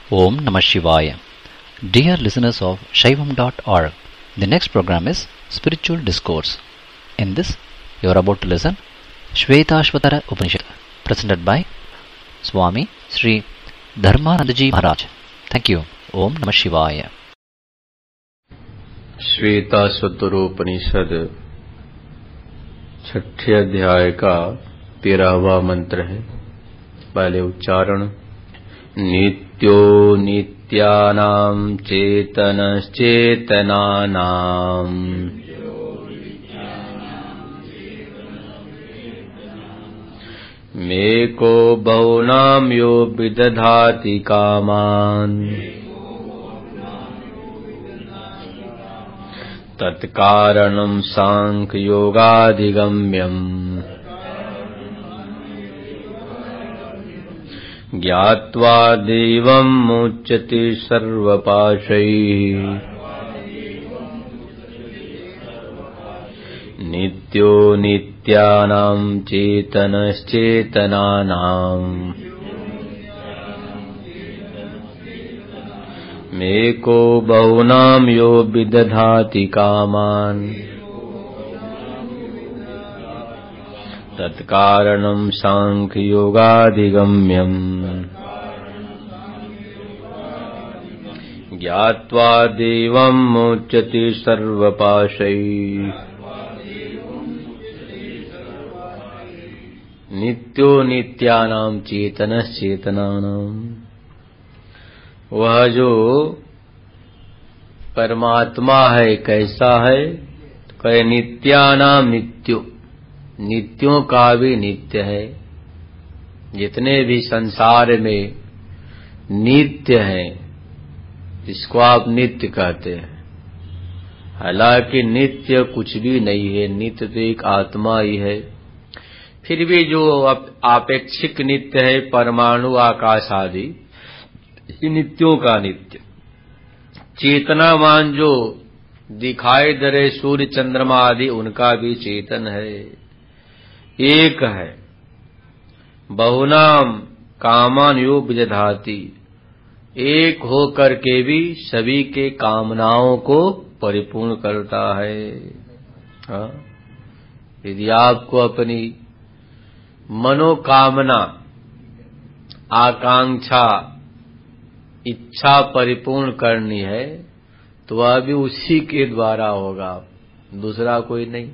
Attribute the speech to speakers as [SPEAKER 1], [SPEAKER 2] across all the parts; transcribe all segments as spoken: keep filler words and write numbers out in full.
[SPEAKER 1] Om Namah Shivaya. Dear listeners of Shaivam dot org, the next program is Spiritual Discourse. In this, you are about to listen Shvetashvatara Upanishad, presented by Swami Sri Dharmanandaji Maharaj. Thank you. Om Namah Shivaya.
[SPEAKER 2] श्वेताश्वतरो उपनिषद छठे अध्याय का तेरहवां मंत्र है। पहले उच्चारण। नित्यो नित्यानां चेतनश्चेतनानां मेको बहुनां यो विदधाति कामान् तत्कारणं सांख्ययोगाधिगम्यम् ज्ञात्वा देवं मुच्यते सर्वपाशैः नित्यो नित्यानां चेतनश्चेतनानां मेको बहुनां यो विदधाति कामान् तत्कारणं सांख्ययोगाधिगम्यम् ज्ञात्वा देवं मुच्यते सर्वपाशैः नित्यो नित्यानां चेतनश्चेतनानां। वह जो परमात्मा है कैसा है? कहे नित्यानाम नित्यो, नित्यों का भी नित्य है। जितने भी संसार में नित्य हैं इसको आप नित्य कहते हैं। हालांकि नित्य कुछ भी नहीं है, नित्य तो एक आत्मा ही है। फिर भी जो आपेक्षिक नित्य है, परमाणु आकाश आदि, नित्यों का नित्य। चेतनावान जो दिखाई दे रहे सूर्य चंद्रमा आदि, उनका भी चेतन है, एक है। बहुनाम कामान यो विदधाति, एक हो करके भी सभी के कामनाओं को परिपूर्ण करता है। हाँ? यदि आपको अपनी मनोकामना, आकांक्षा, इच्छा परिपूर्ण करनी है तो वह भी उसी के द्वारा होगा, दूसरा कोई नहीं।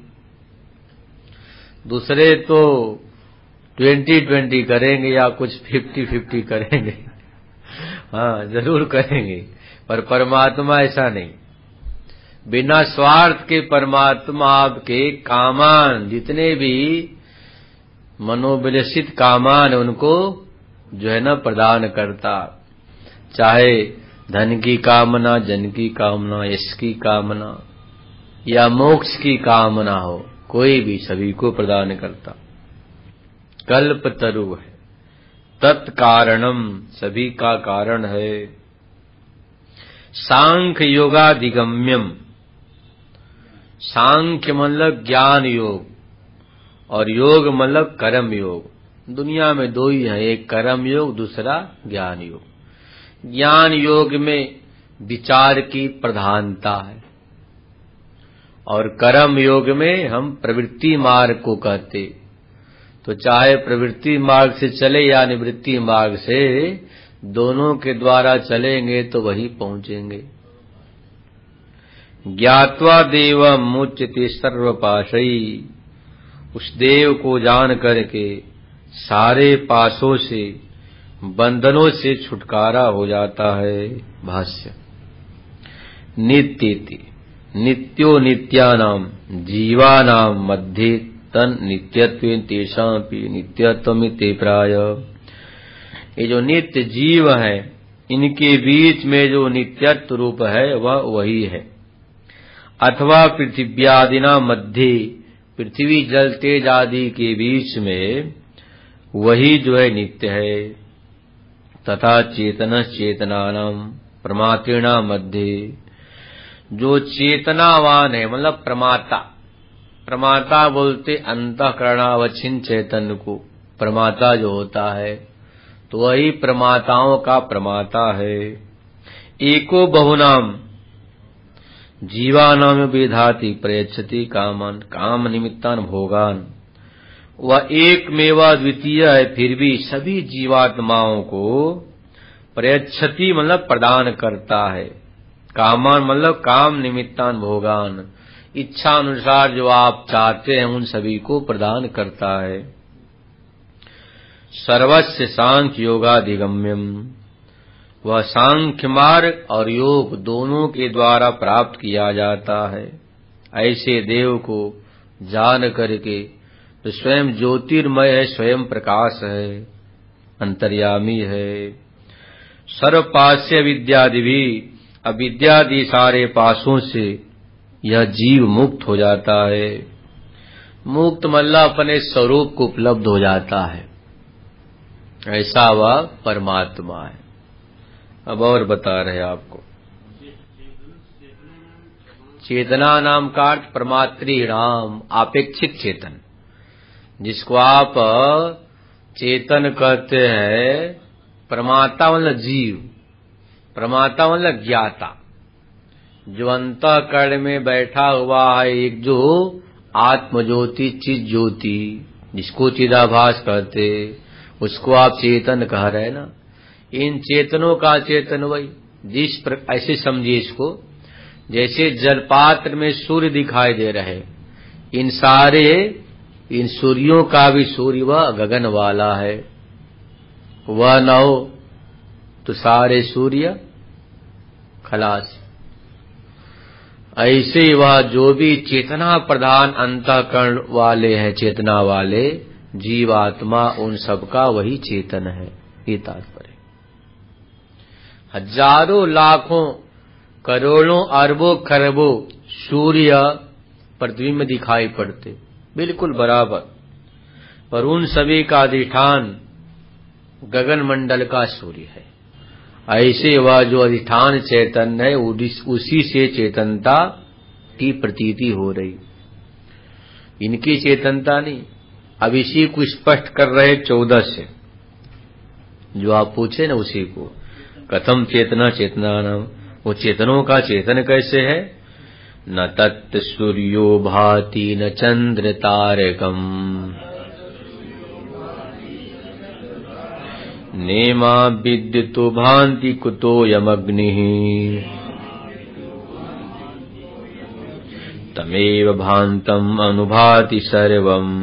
[SPEAKER 2] दूसरे तो ट्वेंटी ट्वेंटी करेंगे या कुछ फिफ्टी फिफ्टी करेंगे, हाँ जरूर करेंगे, पर परमात्मा ऐसा नहीं। बिना स्वार्थ के परमात्मा आपके कामान, जितने भी मनोविलसित कामान, उनको जो है ना प्रदान करता। चाहे धन की कामना, जन की कामना, यश की कामना या मोक्ष की कामना हो, कोई भी सभी को प्रदान करता। कल्पतरु है, तत्कारणम, सभी का कारण है। सांख्य योगाधिगम्यम, सांख्य मतलब ज्ञान योग और योग मतलब कर्म योग। दुनिया में दो ही है, एक कर्म योग, दूसरा ज्ञान योग। ज्ञान योग में विचार की प्रधानता है और कर्म योग में हम प्रवृत्ति मार्ग को कहते। तो चाहे प्रवृत्ति मार्ग से चले या निवृत्ति मार्ग से, दोनों के द्वारा चलेंगे तो वही पहुंचेंगे। ज्ञात्वा देवम मुच्यते सर्वपाशै, उस देव को जान करके सारे पाशों से, बंधनों से छुटकारा हो जाता है। भाष्य। नित्येति, नित्यो नित्यानाम जीवानां मध्ये तन नित्यत्वेन तेषामपि नित्यत्वमिति प्राय। ये जो नित्य जीव है, इनके बीच में जो नित्यत्व रूप है वह वही है। अथवा पृथिव्यादिना मध्य, पृथ्वी जल तेज आदि के बीच में वही जो है नित्य है। तथा चेतनश्चेतनानां प्रमात्रिणा मध्य, जो चेतनावान है मतलब प्रमाता, प्रमाता बोलते अंतःकरणावच्छिन्न चैतन्य को प्रमाता जो होता है, तो वही प्रमाताओं का प्रमाता है। एको बहुनाम जीवानाम विधाति प्रयच्छति कामन काम निमित्तान भोगान। वह एक मेवा द्वितीय है, फिर भी सभी जीवात्माओं को प्रयच्छति मतलब प्रदान करता है, कामान मतलब काम निमित्तान भोगान, इच्छा अनुसार जो आप चाहते हैं उन सभी को प्रदान करता है। सर्वस्य सांख्य योगाधिगम्यम, वह सांख्य मार्ग और योग दोनों के द्वारा प्राप्त किया जाता है। ऐसे देव को जान करके तो स्वयं ज्योतिर्मय है, स्वयं प्रकाश है, अंतर्यामी है। सर्वपास्य विद्यादि भी, अविद्यादि सारे पासों से यह जीव मुक्त हो जाता है। मुक्त मतलब अपने स्वरूप को उपलब्ध हो जाता है, ऐसा वह परमात्मा है। अब और बता रहे आपको, चेतना नाम का अर्थ परमात्री राम, आपेक्षिक चेतन, जिसको आप चेतन कहते हैं। प्रमाता मतलब जीव, प्रमाता मतलब ज्ञाता, जो अंतःकरण में बैठा हुआ है, एक जो आत्मज्योति चित ज्योति, जिसको चिदाभास कहते, उसको आप चेतन कह रहे हैं ना। इन चेतनों का चेतन वही, जिस पर ऐसे समझिए इसको, जैसे जलपात्र में सूर्य दिखाई दे रहे, इन सारे इन सूर्यों का भी सूर्य वह गगन वाला है। वह न हो तो सारे सूर्य खलास। ऐसे वह जो भी चेतना प्रधान अंतःकरण वाले हैं, चेतना वाले जीवात्मा, उन सबका वही चेतन है। ये तात्पर्य। हजारों लाखों करोड़ों अरबों खरबों सूर्य पृथ्वी में दिखाई पड़ते, बिल्कुल बराबर, पर उन सभी का अधिष्ठान गगन मंडल का सूर्य है। ऐसे वह जो अधिष्ठान चैतन है, उसी से चेतनता की प्रतीति हो रही, इनकी चेतनता नहीं। अब इसी को स्पष्ट कर रहे चौदह से, जो आप पूछे ना उसी को, कथम चेतना चेतना नाम, वो चेतनों का चेतन कैसे है। न तत् सूर्यो भाति न चंद्र तारकम, नेमा विद्युतो भांति कुतो यमग्निः, तमेव भान्तम् अनुभाति सर्वम्,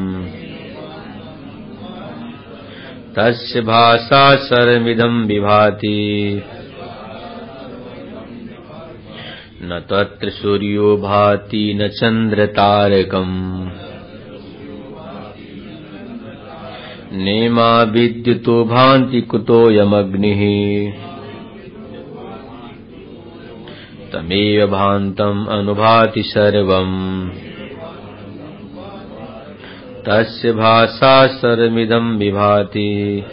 [SPEAKER 2] तस्य भासा सर्वमिदं विभाति। न तत्र सूर्यो भाति न चंद्र तारकम्, नेमा विद्युतो भांति कुतो यमग्निः, तमेव भान्तम् अनुभाति सर्वम्, तस्य भासा सर्वमिदं विभाति।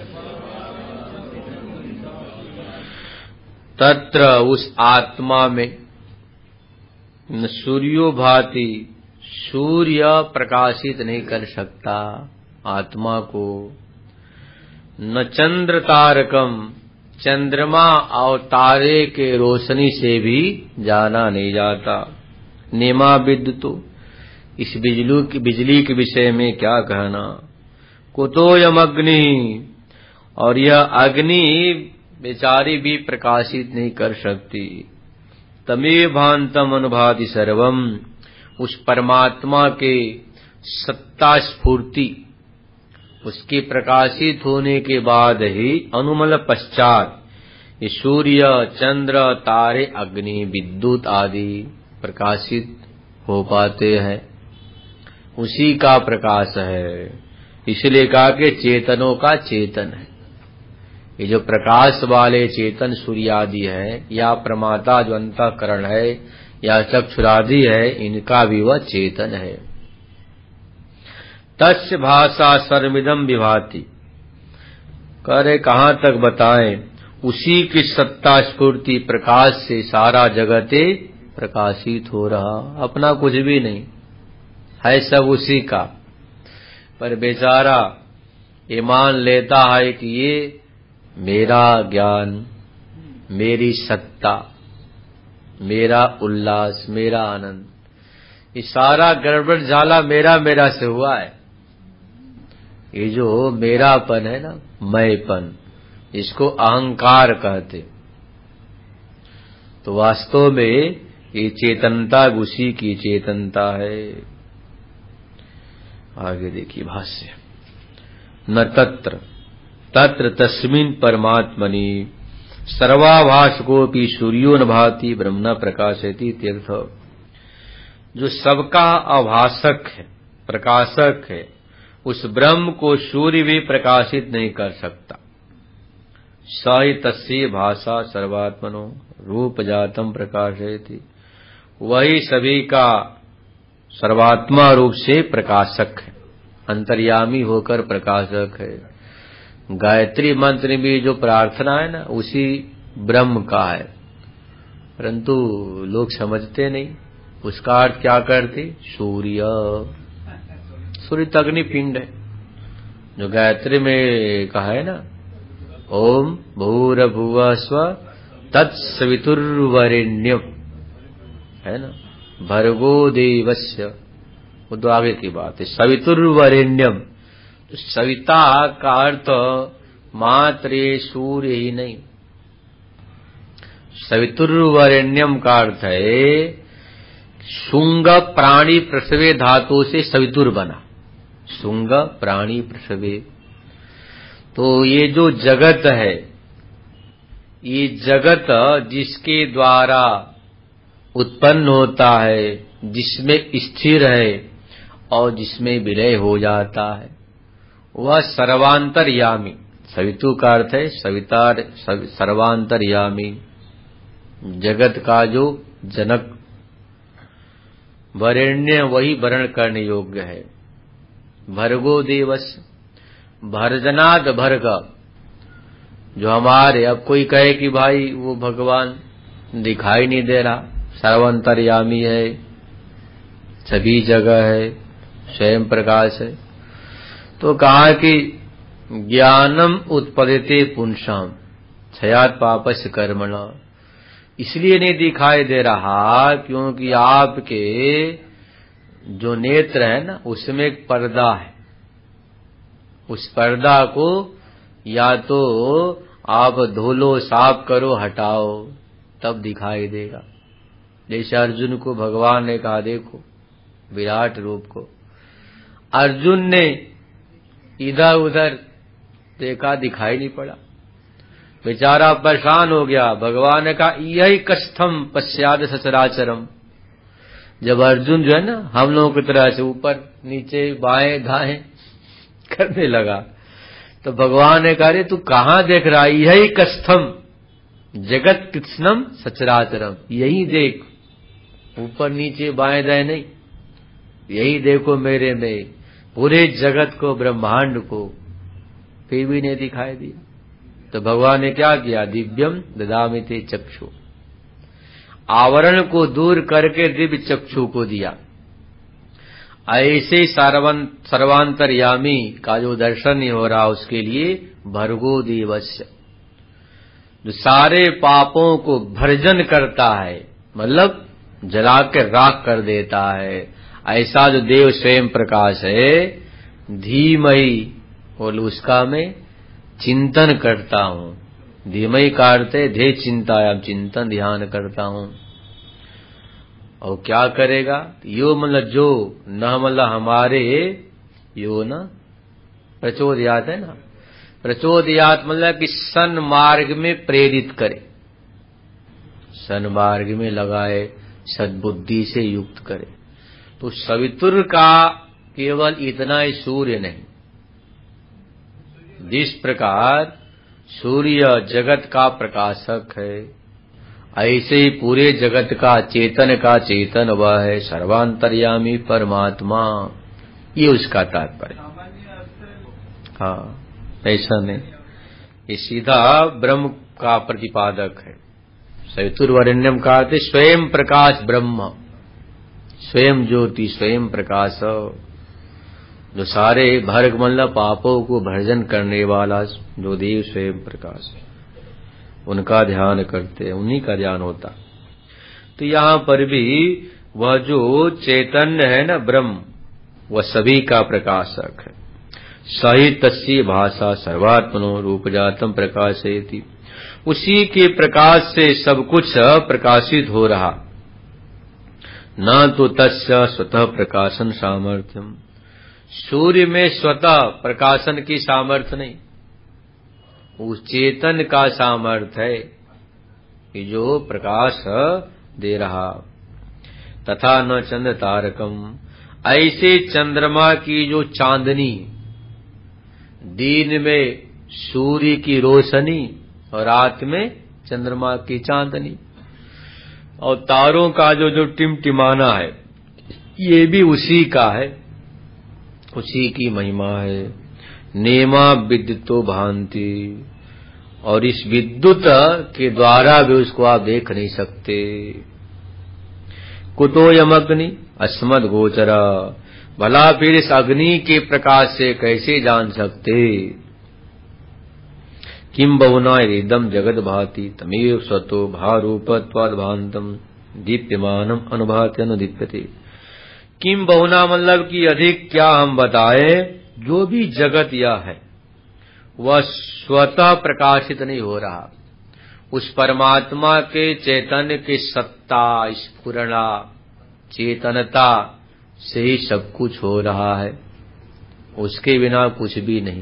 [SPEAKER 2] तत्र उस आत्मा में न सूर्यो भाति, सूर्य प्रकाशित नहीं कर सकता आत्मा को, न चंद्र तारकम, चंद्रमा और तारे के रोशनी से भी जाना नहीं जाता। नेमा विद्युतो, इस बिजली की बिजली के विषय में क्या कहना। कुतोयम अग्नि, और यह अग्नि बेचारी भी प्रकाशित नहीं कर सकती। तमेव भान्तम अनुभाति सर्वम, उस परमात्मा के सत्ता स्फूर्ति, उसके प्रकाशित होने के बाद ही, अनुमल पश्चात, ये सूर्य चंद्र तारे अग्नि विद्युत आदि प्रकाशित हो पाते हैं। उसी का प्रकाश है, इसलिए कहा कि चेतनों का चेतन है। ये जो प्रकाश वाले चेतन सूर्य आदि है, या प्रमाता जो अंतःकरण है, या चक्षुरादि है, इनका भी वह चेतन है। तस्य भाषा सर्वमिदं विभाति, कह रहे कहाँ तक बताएं, उसी की सत्ता स्फूर्ति प्रकाश से सारा जगते प्रकाशित हो रहा, अपना कुछ भी नहीं है, सब उसी का। पर बेचारा ये मान लेता है कि ये मेरा ज्ञान, मेरी सत्ता, मेरा उल्लास, मेरा आनंद, ये सारा गड़बड़ झाला मेरा मेरा से हुआ है। ये जो मेरापन है ना, मैंपन, इसको अहंकार कहते। तो वास्तव में ये चेतनता उसी की चेतनता है। आगे देखिए भाष्य। न तत्र तत्र तस्मिन् परमात्मनि सर्वाभासकोऽपि सूर्यो न भाति ब्रह्मण प्रकाशयति तीर्थ। जो सबका आभासक है, प्रकाशक है, उस ब्रह्म को सूर्य भी प्रकाशित नहीं कर सकता। स ही तस्य भाषा सर्वात्मनो रूप जातम प्रकाशयति। वही सभी का सर्वात्मा रूप से प्रकाशक है, अंतर्यामी होकर प्रकाशक है। गायत्री मंत्र में जो प्रार्थना है ना, उसी ब्रह्म का है, परंतु लोग समझते नहीं। उसका अर्थ क्या करते? सूर्य। सूर्य तो अग्निपिंड है, जो गायत्री में कहा है ना, ओम भूर्भुवः स्वः तत्सवितुर्वरेण्यम, है ना, भर्गो देवस्य, वो तो आगे की बात है। सवितुर्वरेण्यम, तो सविता का अर्थ मात्र सूर्य ही नहीं, सवितुर्वरेण्यम का अर्थ है शुंग प्राणी प्रसवे धातु से सवितुर बना, शुंग प्राणी प्रसवे। तो ये जो जगत है, ये जगत जिसके द्वारा उत्पन्न होता है, जिसमें स्थिर है और जिसमें विलय हो जाता है, वह सर्वांतर्यामी। सवितु का अर्थ है सवितार, सर्वांतर्यामी, जगत का जो जनक। वरेण्य वही वर्ण करने योग्य है। भर्गो देवस, भर्जनाद भर्ग, जो हमारे, अब कोई कहे कि भाई वो भगवान दिखाई नहीं दे रहा, सर्वांतर्यामी है, सभी जगह है, स्वयं प्रकाश है, तो कहा कि ज्ञानम उत्पद्यते पुंसाम क्षयात् पापस्य कर्मणा। इसलिए नहीं दिखाई दे रहा क्योंकि आपके जो नेत्र है ना, उसमें एक पर्दा है। उस पर्दा को या तो आप धो लो, साफ करो, हटाओ, तब दिखाई देगा। जैसे अर्जुन को भगवान ने कहा, देखो विराट रूप को, अर्जुन ने इधर उधर देखा, दिखाई नहीं पड़ा, बेचारा परेशान हो गया। भगवान ने कहा, यही कष्टम पश्चाद सचराचरम। जब अर्जुन जो है ना, हम लोगों की तरह से ऊपर नीचे बाएं दाएं करने लगा, तो भगवान ने कहा, तू कहाँ देख रहा है? यही कष्टम जगत कृष्णम सचराचरम, यही देख, ऊपर नीचे बाएं दाएं नहीं, यही देखो मेरे में पूरे जगत को, ब्रह्मांड को। फिर भी नहीं दिखाई दिया, तो भगवान ने क्या किया? दिव्यम ददामि ते चक्षु, आवरण को दूर करके दिव्य चक्षु को दिया। ऐसे सर्वांतर्यामी का जो दर्शन नहीं हो रहा, उसके लिए भर्गो देवस्य, जो सारे पापों को भर्जन करता है, मतलब जला के राख कर देता है, ऐसा जो देव स्वयं प्रकाश है। धीमहि, बोल उसका मैं चिंतन करता हूँ। धीमहि का अर्थ है धे चिंतायाम, चिंतन ध्यान करता हूँ। और क्या करेगा? यो मतलब जो, न मतलब हमारे, यो न प्रचोदयात है ना, प्रचोदयात मतलब कि सन्मार्ग में प्रेरित करे, सन्मार्ग में लगाए, सद्बुद्धि से युक्त करे। तो सवितुर का केवल इतना ही सूर्य नहीं, जिस प्रकार सूर्य जगत का प्रकाशक है, ऐसे ही पूरे जगत का चेतन का चेतन वह है, सर्वांतर्यामी परमात्मा। ये उसका तात्पर्य। हाँ, ऐसा नहीं, ये सीधा ब्रह्म का प्रतिपादक है। सवितुर्वरेण्यम का अर्थ स्वयं प्रकाश ब्रह्म, स्वयं ज्योति, स्वयं प्रकाश। जो सारे भर्ग मतलब पापों को भर्जन करने वाला जो देव स्वयं प्रकाश है, उनका ध्यान करते हैं, उन्हीं का ध्यान होता। तो यहाँ पर भी वह जो चैतन्य है ना ब्रह्म, वह सभी का प्रकाशक है। सही तस्य भाषा सर्वात्मनो रूपजातम प्रकाशयति, उसी के प्रकाश से सब कुछ प्रकाशित हो रहा। न तो तस्य स्वतः प्रकाशन सामर्थ्यम, सूर्य में स्वतः प्रकाशन की सामर्थ्य नहीं, उस चेतन का सामर्थ्य है कि जो प्रकाश दे रहा। तथा न चंद्र तारकम, ऐसे चंद्रमा की जो चांदनी, दिन में सूर्य की रोशनी और रात में चंद्रमा की चांदनी, और तारों का जो जो टिमटिमाना है, ये भी उसी का है, उसी की महिमा है। नेमा विद्युतो भांति, और इस विद्युत के द्वारा भी उसको आप देख नहीं सकते। कुतोयम अग्नि अस्मद गोचरा, भला फिर इस अग्नि के प्रकाश से कैसे जान सकते। किम बहुना इदम जगत भाति तमेव स्वतो भारूपत्वाद भांतम दीप्यमानम अनुभाति अनुदीप्यते। किम बहुना मतलब कि अधिक क्या हम बताए, जो भी जगत यह है वह स्वतः प्रकाशित नहीं हो रहा, उस परमात्मा के चैतन्य की सत्ता, स्फुरणा, चेतनता से ही सब कुछ हो रहा है, उसके बिना कुछ भी नहीं।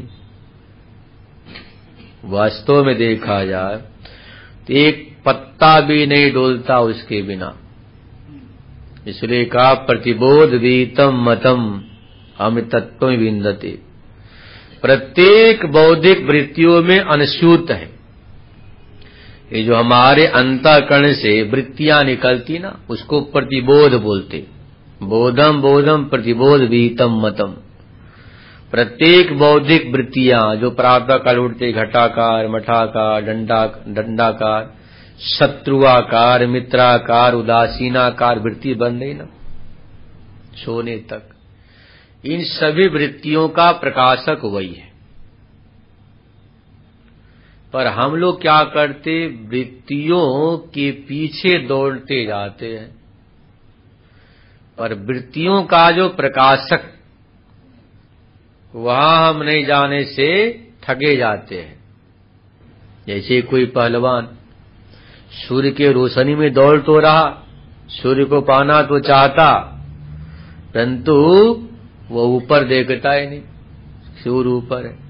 [SPEAKER 2] वास्तव में देखा जाए तो एक पत्ता भी नहीं डोलता उसके बिना। इसलिए कहा प्रतिबोध वीतम मतम अमृतत्व विंदते, प्रत्येक बौद्धिक वृत्तियों में अनुसूत है। ये जो हमारे अंतःकरण से वृत्तियां निकलती ना, उसको प्रतिबोध बोलते। बोधम बोधम प्रतिबोध वीतम मतम, प्रत्येक बौद्धिक वृत्तियां जो प्रातः काल उठते, घटाकार, मठाकार, डंडा दंडाकार, शत्रुआकार, मित्राकार, उदासीनाकार वृत्ति बन रही ना सोने तक, इन सभी वृत्तियों का प्रकाशक वही है। पर हम लोग क्या करते, वृत्तियों के पीछे दौड़ते जाते हैं, पर वृत्तियों का जो प्रकाशक वहां हम नहीं जाने से ठगे जाते हैं। जैसे कोई पहलवान सूर्य के रोशनी में दौड़ तो रहा, सूर्य को पाना तो चाहता, परंतु वो ऊपर देखता ही नहीं, सूर्य ऊपर है।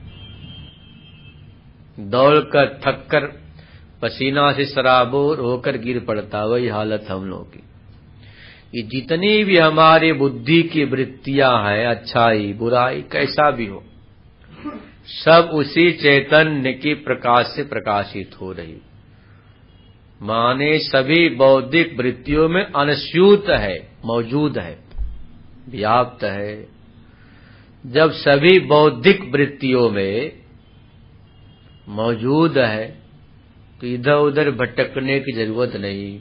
[SPEAKER 2] दौड़कर थककर पसीना से सराबोर होकर गिर पड़ता, वही हालत हम लोगों की। ये जितनी भी हमारी बुद्धि की वृत्तियां हैं, अच्छाई बुराई कैसा भी हो, सब उसी चैतन्य के प्रकाश से प्रकाशित हो रही। माने सभी बौद्धिक वृत्तियों में अनुस्यूत है, मौजूद है, व्याप्त है। जब सभी बौद्धिक वृत्तियों में मौजूद है तो इधर उधर भटकने की जरूरत नहीं,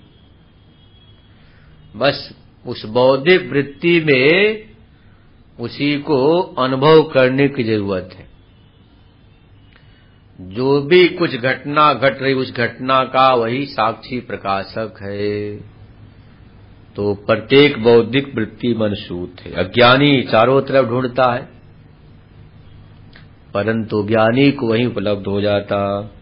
[SPEAKER 2] बस उस बौद्धिक वृत्ति में उसी को अनुभव करने की जरूरत है। जो भी कुछ घटना घट रही, उस घटना का वही साक्षी प्रकाशक है। तो प्रत्येक बौद्धिक वृत्ति मनसूत है। अज्ञानी चारों तरफ ढूंढता है, परंतु ज्ञानी को वहीं उपलब्ध हो जाता।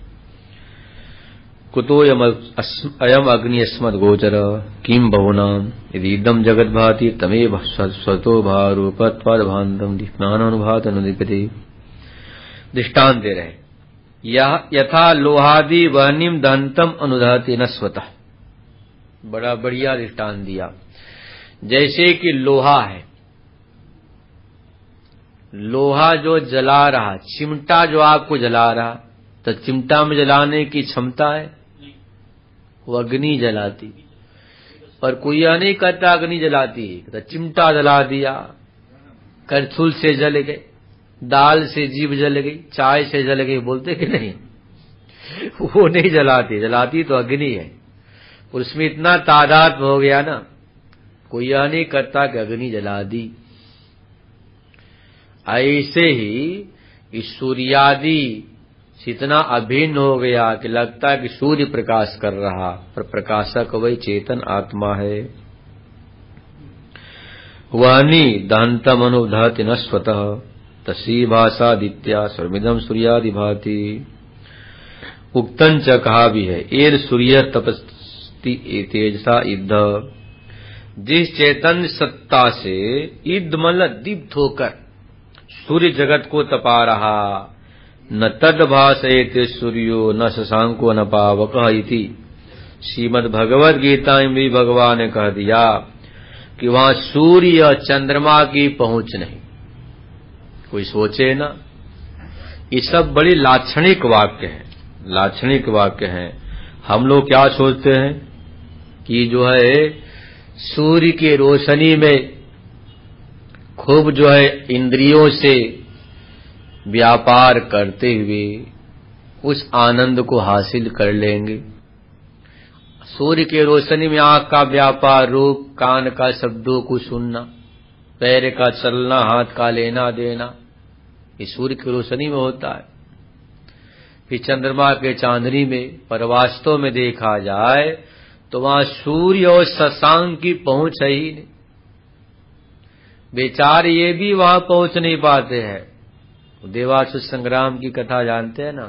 [SPEAKER 2] कुतोयम अयम अग्नि अस्मद गोचर किम बहुनाम यदि इदम जगत भाति तमेव स्वतो भारूपत्वाद भांतम दीप्यमानमनुभाति अनुदीप्यते। दृष्टांत दे रहे, यह यथा लोहादि वहनिम दहंतम अनुदहति न स्वतः। बड़ा बढ़िया दृष्टांत दिया। जैसे कि लोहा है, लोहा जो जला रहा, चिमटा जो आपको जला रहा, तो चिमटा में जलाने की क्षमता है, वो अग्नि जलाती। पर कोई यह नहीं कहता अग्नि जलाती है, तो चिमटा जला दिया, करछुल से जल गए, दाल से जीभ जल गई, चाय से जल गई, बोलते कि नहीं? वो नहीं जलाती, जलाती तो अग्नि है। उसमें इतना तादाद हो गया ना, कोई यह नहीं करता कि अग्नि जला दी। ऐसे ही इस सूर्यादि इतना अभिन्न हो गया कि लगता है कि सूर्य प्रकाश कर रहा, पर प्रकाशक वही चेतन आत्मा है। वाणी दहंतम अनुदहति न स्वतः तसी भाषादित्या सर्वमिदं सूर्यादि भाति। उक्तन च कहा भी है, एर सूर्य तपस्ति तेजसा इद्ध, जिस चेतन सत्ता से इद्ध मतलब दीप्त होकर सूर्य जगत को तपा रहा, न तद भाषयते सूर्यो न शशांको न पावक इति। श्रीमद् भगवद गीता में भी भगवान ने कह दिया कि वहां सूर्य और चंद्रमा की पहुंच नहीं। कोई सोचे ना, ये सब बड़ी लाक्षणिक वाक्य हैं, लाक्षणिक वाक्य हैं। हम लोग क्या सोचते हैं कि जो है सूर्य की रोशनी में खूब जो है इंद्रियों से व्यापार करते हुए उस आनंद को हासिल कर लेंगे। सूर्य की रोशनी में आंख का व्यापार, रूप, कान का शब्दों को सुनना, पैर का चलना, हाथ का लेना देना, ये सूर्य की रोशनी में होता है। फिर चंद्रमा के चांदनी में, पर वास्तव में देखा जाए तो वहां सूर्य और शशांक की पहुंच है ही नहीं। बेचारे ये भी वहां पहुंच नहीं पाते हैं। देवासुर संग्राम की कथा जानते हैं ना,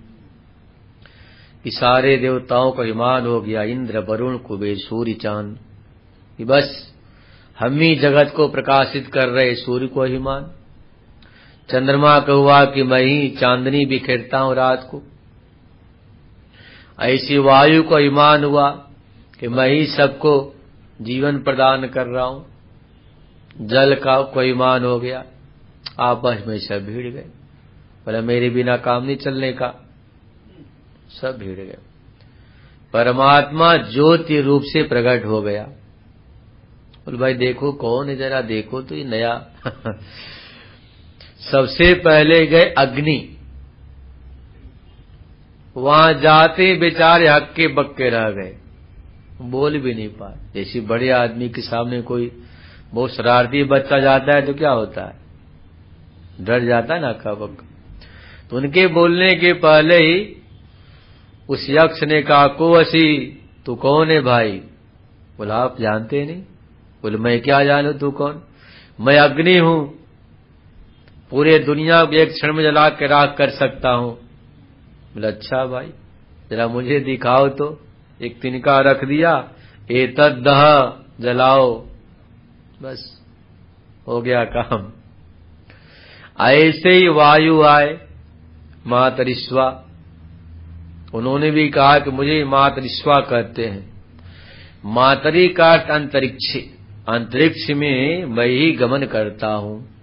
[SPEAKER 2] कि सारे देवताओं का अभिमान हो गया, इंद्र, वरुण, कुबेर, सूर्य, चांद, कि बस हम ही जगत को प्रकाशित कर रहे। सूर्य को अभिमान, चंद्रमा का हुआ कि मैं ही चांदनी बिखेरता हूं रात को। ऐसी वायु को अभिमान हुआ कि मैं ही सबको जीवन प्रदान कर रहा हूं। जल का कोई मान हो गया, आपस में सब भीड़ गए, बोला मेरे बिना काम नहीं चलने का, सब भीड़ गए। परमात्मा ज्योति रूप से प्रकट हो गया। बोल भाई देखो कौन है, जरा देखो तो ये नया। सबसे पहले गए अग्नि, वहां जाते बेचारे हक्के बक्के रह गए, बोल भी नहीं पाए। जैसे बड़े आदमी के सामने कोई बहुत शरारती बच्चा जाता है तो क्या होता है, डर जाता है ना हक्का बक्का। तो उनके बोलने के पहले ही उस यक्ष ने कहा, कोवसी तू कौन है भाई? बोला आप जानते नहीं? बोले मैं क्या जानू, तू कौन? मैं अग्नि हूं, पूरे दुनिया को एक क्षण में जला के राख कर सकता हूं। बोला अच्छा भाई जरा मुझे दिखाओ तो। एक तिनका रख दिया, एतद दह जलाओ, बस हो गया काम। ऐसे ही वायु आए, मातरिश्वा, उन्होंने भी कहा कि मुझे मातरिश्वा कहते हैं। मातरी का अर्थ अंतरिक्ष, अंतरिक्ष में मैं ही गमन करता हूं।